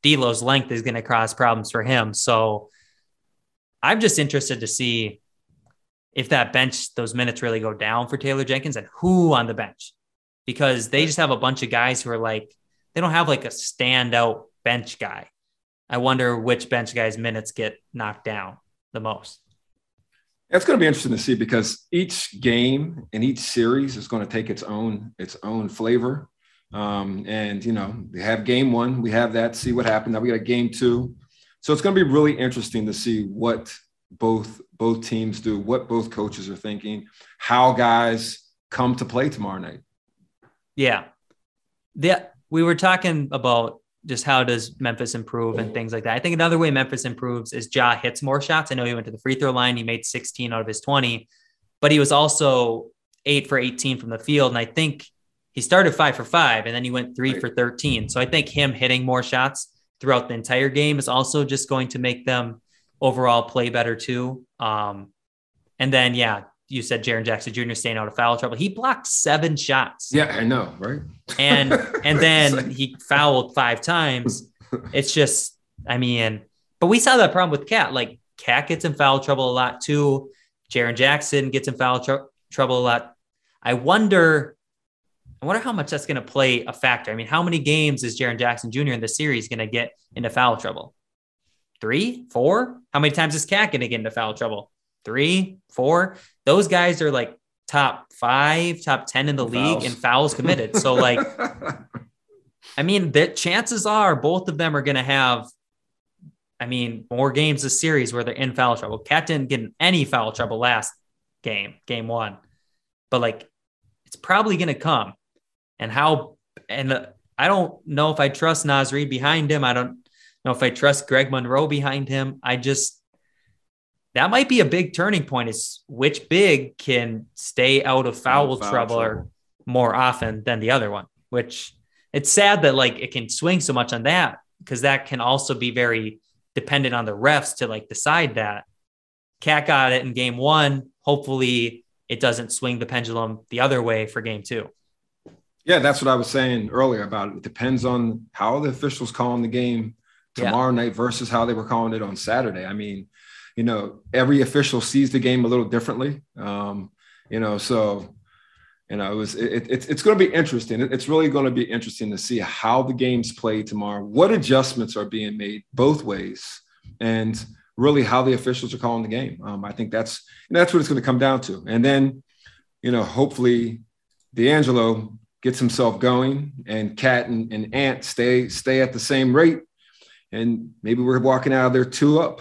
D'Lo's length is going to cause problems for him. So I'm just interested to see if that bench, those minutes really go down for Taylor Jenkins and who on the bench, because they just have a bunch of guys who are like, they don't have like a standout bench guy. I wonder which bench guy's minutes get knocked down the most. It's going to be interesting to see because each game and each series is going to take its own, its own flavor. Um, and, you know, we have game one, we have that, see what happened. Now we got a game two. So it's going to be really interesting to see what both, both teams do, what both coaches are thinking, how guys come to play tomorrow night. Yeah. The, we were talking about just how does Memphis improve and things like that. I think another way Memphis improves is Ja hits more shots. I know he went to the free throw line. He made sixteen out of his twenty, but he was also eight for eighteen from the field. And I think he started five for five and then he went three right. for thirteen. So I think him hitting more shots throughout the entire game is also just going to make them overall play better too. Um, and then, yeah, you said Jaren Jackson Junior staying out of foul trouble. He blocked seven shots. Yeah, I know, right? And and then he fouled five times. It's just, I mean, but we saw that problem with Cat. Like, Cat gets in foul trouble a lot too. Jaren Jackson gets in foul tr- trouble a lot. I wonder, I wonder how much that's going to play a factor. I mean, how many games is Jaren Jackson Junior in the series going to get into foul trouble? Three, four? How many times is Cat going to get into foul trouble? Three, four? Those guys are like top five, top ten in the fouls. league in fouls committed. So like, I mean, the chances are both of them are going to have, I mean, more games this series where they're in foul trouble. Cat didn't get in any foul trouble last game, game one, but like, it's probably going to come. And how, and uh, I don't know if I trust Naz Reid behind him. I don't know if I trust Greg Monroe behind him. I just, that might be a big turning point, is which big can stay out of foul, foul trouble, trouble more often than the other one, which it's sad that like it can swing so much on that, because that can also be very dependent on the refs to like decide that. Cat got it in game one. Hopefully it doesn't swing the pendulum the other way for game two. Yeah, that's what I was saying earlier about it. It depends on how the officials calling the game tomorrow yeah. night versus how they were calling it on Saturday. I mean, you know, every official sees the game a little differently. Um, you know, so, you know, it was, it, it, it's going to be interesting. It's really going to be interesting to see how the game's played tomorrow, what adjustments are being made both ways, and really how the officials are calling the game. Um, I think that's, and that's what it's going to come down to. And then, you know, hopefully D'Angelo gets himself going, and Cat and, and Ant stay, stay at the same rate. And maybe we're walking out of there two up.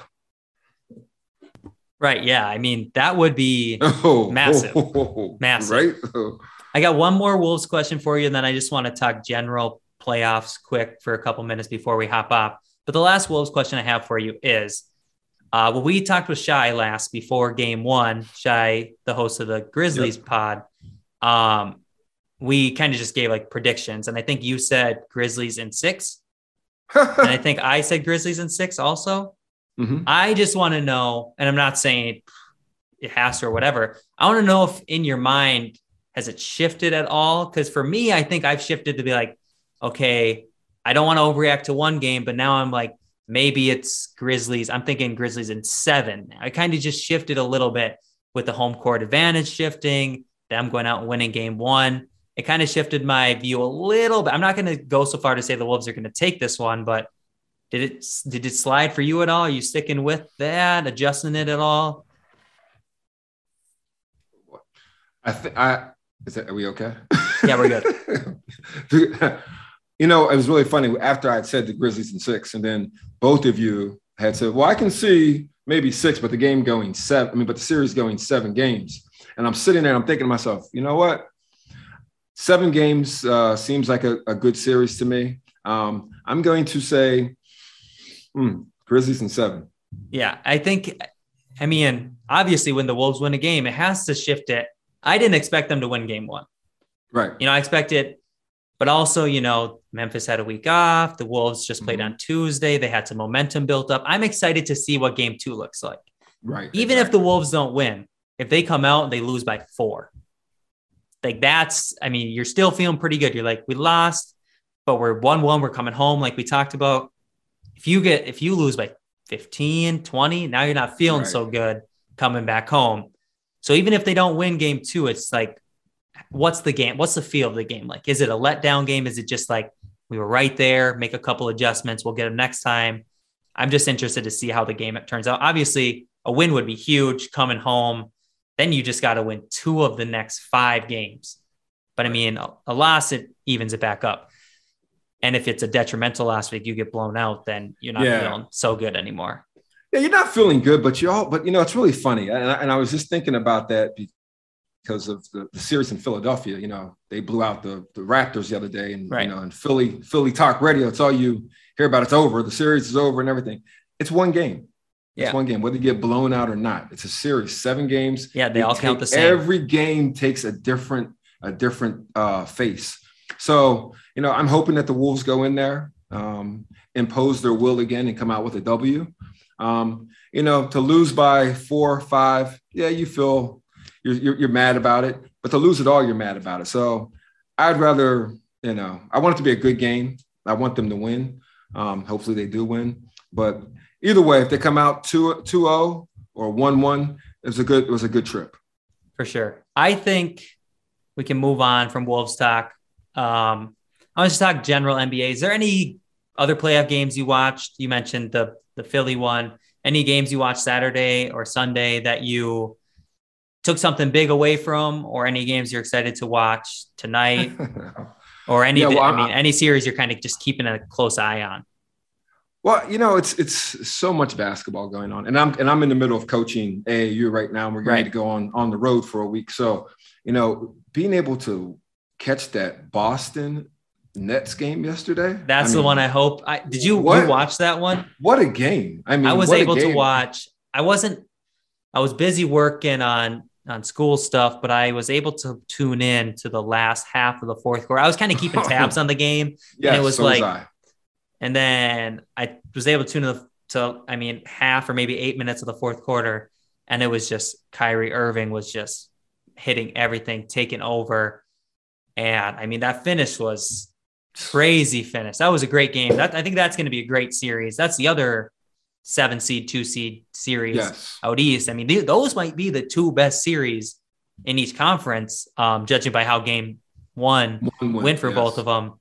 Right. Yeah. I mean, that would be oh, massive, oh, oh, oh, massive. Right. Oh. I got one more Wolves question for you, and then I just want to talk general playoffs quick for a couple minutes before we hop off. But the last Wolves question I have for you is, uh, well, we talked with Shai last before game one, Shai, the host of the Grizzlies yep. pod. Um, we kind of just gave like predictions, and I think you said Grizzlies in six. And I think I said Grizzlies in six also. Mm-hmm. I just want to know, and I'm not saying it has to or whatever. I want to know if in your mind, has it shifted at all? Because for me, I think I've shifted to be like, okay, I don't want to overreact to one game, but now I'm like, maybe it's Grizzlies. I'm thinking Grizzlies in seven. I kind of just shifted a little bit with the home court advantage shifting, them going out and winning game one. It kind of shifted my view a little bit. I'm not going to go so far to say the Wolves are going to take this one, but Did it did it slide for you at all? Are you sticking with that, adjusting it at all? I think I is that are we okay? Yeah, we're good. You know, it was really funny after I'd said the Grizzlies in six, and then both of you had said, well, I can see maybe six, but the game going seven. I mean, but the series going seven games. And I'm sitting there and I'm thinking to myself, you know what? Seven games uh, seems like a, a good series to me. Um, I'm going to say Hmm, Grizzlies in seven. Yeah, I think, I mean, obviously when the Wolves win a game, it has to shift it. I didn't expect them to win game one. Right. You know, I expected, but also, you know, Memphis had a week off. The Wolves just played mm-hmm. on Tuesday. They had some momentum built up. I'm excited to see what game two looks like. Right. Even exactly. if the Wolves don't win, if they come out and they lose by four, like that's, I mean, you're still feeling pretty good. You're like, we lost, but we're one one. We're coming home like we talked about. if you get, if you lose by fifteen, twenty, now you're not feeling right. so good coming back home. So even if they don't win game two, it's like, what's the game? What's the feel of the game like? Is it a letdown game? Is it just like, we were right there, make a couple adjustments, we'll get them next time? I'm just interested to see how the game it turns out. Obviously, a win would be huge coming home. Then you just got to win two of the next five games. But I mean, a, a loss, it evens it back up. And if it's a detrimental last week, you get blown out, then you're not yeah. feeling so good anymore. Yeah, you're not feeling good, but you all, but you know, it's really funny. And I, and I was just thinking about that because of the, the series in Philadelphia. You know, they blew out the, the Raptors the other day, and right. you know, in Philly, Philly talk radio, it's all you hear about. It's over. The series is over and everything. It's one game. It's yeah. one game, whether you get blown out or not. It's a series, seven games. Yeah, they, they all count the same. Every game takes a different, a different uh, face. So, you know, I'm hoping that the Wolves go in there, um, impose their will again, and come out with a W. Um, you know, to lose by four or five, yeah, you feel you're, you're you're mad about it. But to lose it all, you're mad about it. So, I'd rather, you know, I want it to be a good game. I want them to win. Um, hopefully, they do win. But either way, if they come out two oh or one one, it was a good it was a good trip. For sure. I think we can move on from Wolves talk. Um, I want to talk general N B A. Is there any other playoff games you watched? You mentioned the the Philly one. Any games you watched Saturday or Sunday that you took something big away from, or any games you're excited to watch tonight, or any? Yeah, well, I mean, any series you're kind of just keeping a close eye on? Well, you know, it's it's so much basketball going on, and I'm and I'm in the middle of coaching A A U right now. And we're going right. to go on on the road for a week, so you know, being able to catch that Boston Nets game yesterday. That's I mean, the one I hope. I, did you, you watch that one? What a game. I mean, I was able to watch. I wasn't, I was busy working on, on school stuff, but I was able to tune in to the last half of the fourth quarter. I was kind of keeping tabs on the game. Yeah, and it was so like, was I. And then I was able to tune in to, I mean, half or maybe eight minutes of the fourth quarter. And it was just Kyrie Irving was just hitting everything, taking over. And I mean, that finish was crazy finish. That was a great game. That I think that's going to be a great series. That's the other seven seed, two seed series yes. out east. I mean, th- those might be the two best series in each conference, um, judging by how game one, one win, went for yes. both of them.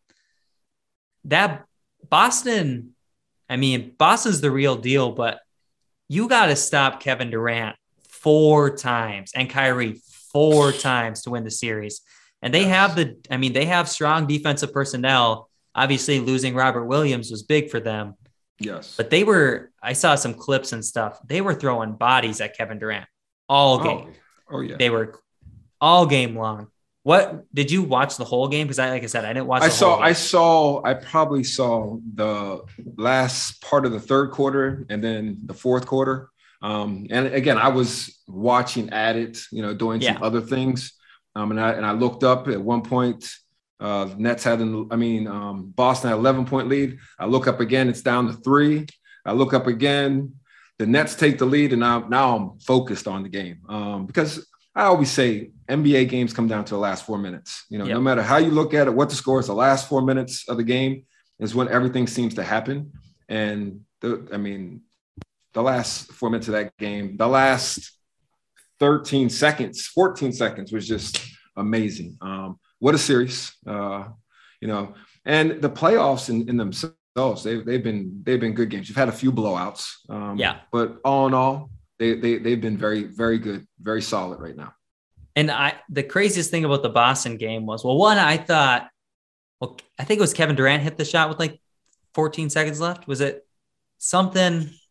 That Boston, I mean, Boston's the real deal, but you got to stop Kevin Durant four times and Kyrie four times to win the series. And they yes. have the, I mean, they have strong defensive personnel. Obviously, losing Robert Williams was big for them. Yes. But they were, I saw some clips and stuff. They were throwing bodies at Kevin Durant all game. Oh, oh yeah. They were all game long. What did you watch the whole game? Because I, like I said, I didn't watch. I the saw. whole game. I saw. I probably saw the last part of the third quarter and then the fourth quarter. Um, and again, I was watching at it, you know, doing yeah. some other things. Um, and I and I looked up at one point. Uh, Nets had, an, I mean, um, Boston had an eleven point lead. I look up again, it's down to three. I look up again, the Nets take the lead, and now now I'm focused on the game um, because I always say N B A games come down to the last four minutes. You know, yep. no matter how you look at it, what the score is, the last four minutes of the game is when everything seems to happen. And the, I mean, the last four minutes of that game, the last thirteen seconds, fourteen seconds was just amazing. Um, what a series, uh, you know, and the playoffs in, in themselves, they've, they've been, they've been good games. You've had a few blowouts, um, yeah, but all in all, they, they, they've been very, very good, very solid right now. And I, the craziest thing about the Boston game was, well, one, I thought, well, I think it was Kevin Durant hit the shot with like fourteen seconds left. Was it something?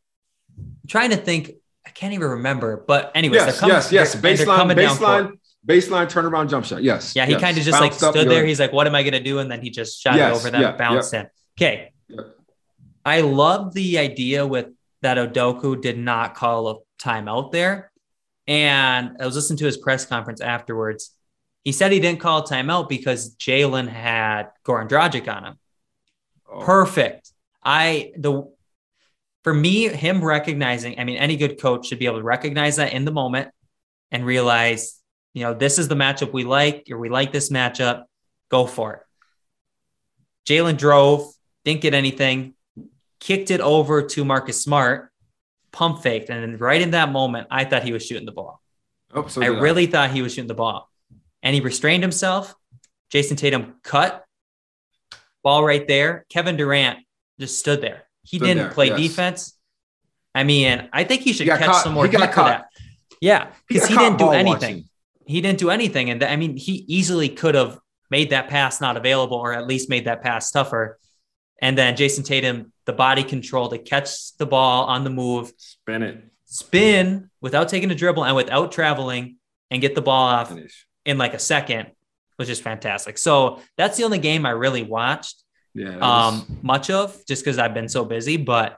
I'm trying to think. I can't even remember, but anyways, yes, they're coming, yes, yes. They're, baseline, coming baseline, baseline turnaround jump shot. Yes. Yeah. He yes. kind of just Bounced like stood there. Good. He's like, what am I going to do? And then he just shot yes, it over them, yeah, bounced yeah. in. Okay. Yeah. I love the idea with that Udoka did not call a timeout there. And I was listening to his press conference afterwards. He said he didn't call a timeout because Jalen had Goran Dragic on him. Oh. Perfect. I, the, For me, him recognizing, I mean, any good coach should be able to recognize that in the moment and realize, you know, this is the matchup we like, or we like this matchup, go for it. Jalen drove, didn't get anything. kicked it over to Marcus Smart, pump faked. And then right in that moment, I thought he was shooting the ball. Oh, so I did really I. thought he was shooting the ball. And he restrained himself. Jason Tatum cut. Ball right there. Kevin Durant just stood there. He Stood didn't there, play yes. defense. I mean, I think he should He got catch caught. some more He got heat for caught. that. Yeah, because got he, caught didn't do ball anything. watching. He didn't do anything. And th- I mean, he easily could have made that pass not available, or at least made that pass tougher. And then Jason Tatum, the body control to catch the ball on the move, Spin it. spin without taking a dribble and without traveling, and get the ball off Finish. in like a second was just fantastic. So that's the only game I really watched Yeah. that was- um, much of, just because I've been so busy. But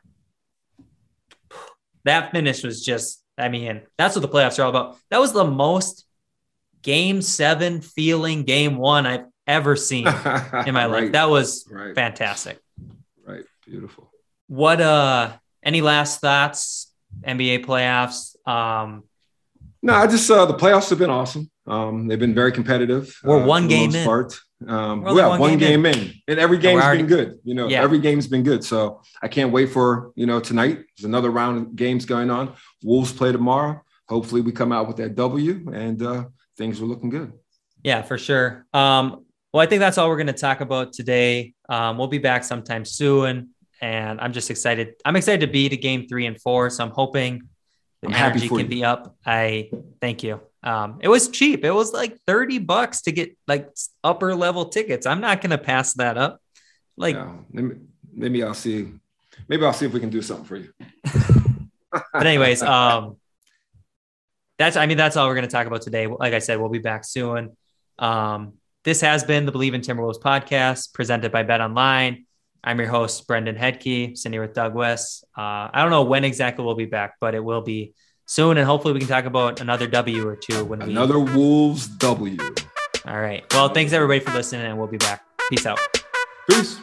that finish was just, I mean, that's what the playoffs are all about. That was the most game seven feeling game one I've ever seen in my life. Right. That was Right. fantastic. Right. Beautiful. What, uh, any last thoughts, N B A playoffs? Um, No, I just uh, the playoffs have been awesome. Um, they've been very competitive. We're uh, one for the game most in. Part. Um, We're only yeah, one one, game game, in. and every game's we're already- been good. You know, Yeah. every game's been good. So I can't wait for you know tonight. There's another round of games going on. Wolves play tomorrow. Hopefully, we come out with that W, and uh, things are looking good. Yeah, for sure. Um, well, I think that's all we're going to talk about today. Um, we'll be back sometime soon, and I'm just excited. I'm excited to be to game three and four. So I'm hoping the I'm happy energy for can you. be up. I thank you. Um, it was cheap. It was like thirty bucks to get like upper level tickets. I'm not going to pass that up. Like, Yeah, maybe, maybe I'll see. Maybe I'll see if we can do something for you. but anyways, um, that's, I mean, that's all we're going to talk about today. Like I said, we'll be back soon. Um, this has been the Believe in Timberwolves podcast presented by Bet Online. I'm your host, Brendan Hedke, sitting here with Doug West. Uh, I don't know when exactly we'll be back, but it will be soon. And hopefully we can talk about another W or two when we, Another Wolves W. all right. Well, thanks everybody for listening, and we'll be back. Peace out. Peace.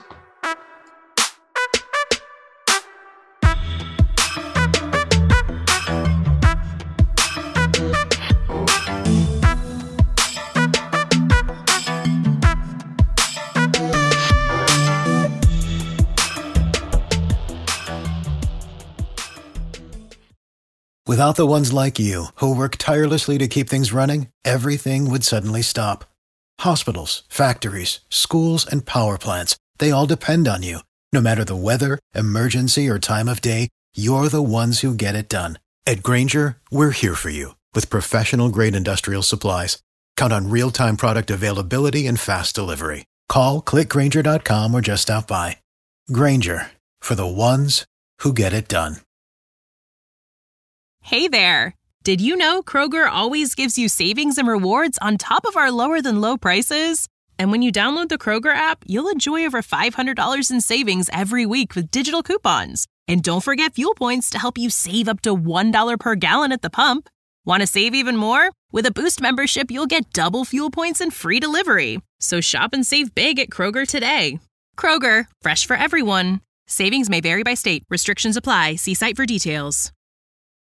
Without the ones like you, who work tirelessly to keep things running, everything would suddenly stop. Hospitals, factories, schools, and power plants, they all depend on you. No matter the weather, emergency, or time of day, you're the ones who get it done. At Grainger, we're here for you with professional-grade industrial supplies. Count on real-time product availability and fast delivery. Call, click Grainger dot com, or just stop by. Grainger, for the ones who get it done. Hey there! Did you know Kroger always gives you savings and rewards on top of our lower-than-low prices? And when you download the Kroger app, you'll enjoy over five hundred dollars in savings every week with digital coupons. And don't forget fuel points to help you save up to one dollar per gallon at the pump. Want to save even more? With a Boost membership, you'll get double fuel points and free delivery. So shop and save big at Kroger today. Kroger, fresh for everyone. Savings may vary by state. Restrictions apply. See site for details.